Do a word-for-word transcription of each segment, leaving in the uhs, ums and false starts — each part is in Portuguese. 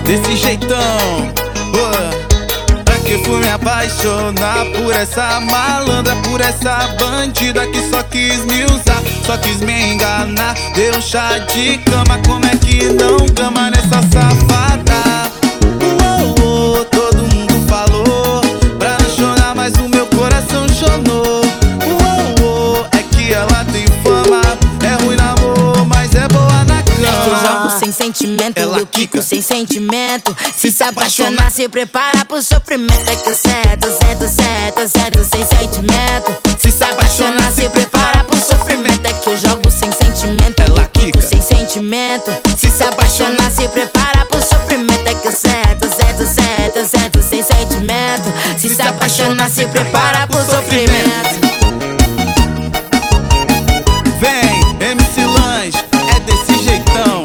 desse jeitão. Pra que fui me apaixonar por essa malandra, por essa bandida que só quis me usar, só quis me enganar. Deu chá de cama, como é que não gama nessa safada? Uou, uou, todo mundo falou pra não chorar, mas o meu coração chorou. Uou, uou, é que ela tem fama, é ruim na amor, mas é boa na cama. Eu jogo sem sentimento, Ela eu quico quica sem sentimento. Se se apaixonar, se prepara pro sofrimento. É que eu cedo, cedo, cedo, cedo, sem sentimento. Se se apaixonar, se prepara pro sofrimento. É que eu jogo sem sentimento, Ela eu quico quica sem sentimento. Se se apaixonar, se prepara pro sofrimento. É que eu cedo, cedo, cedo, cedo, sem sentimento. Se se apaixonar, se prepara pro sofrimento. Vem, M C Lange, é desse jeitão.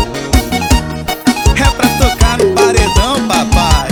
É pra tocar no paredão, papai.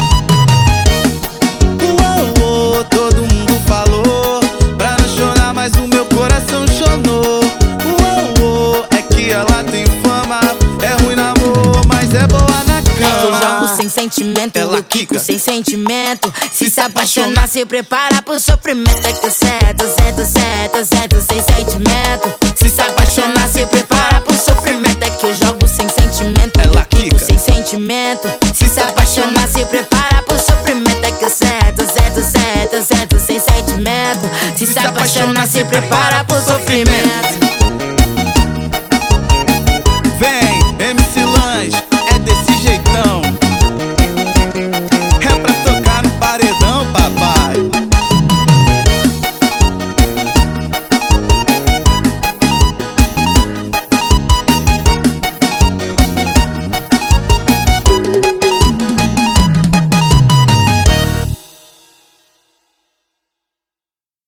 Uou, uou, todo mundo falou pra não chorar, mas o meu coração chorou. Uou, uou, é que ela tem fama, é ruim na amor, mas é boa na Eu jogo cama. sem sentimento, Ela eu quico quica sem sentimento. Se se apaixonar, se prepara pro sofrimento. É que eu cedo, cedo, cedo, cedo, sem sentimento. Se se apaixonar, se prepara pro sofrimento. É que eu jogo sem sentimento, Ela eu quico quica sem sentimento. Se se apaixonar, se prepara pro sofrimento. É que eu cedo, cedo, cedo, cedo, sem sentimento. Se se apaixonar, se prepara pro sofrimento.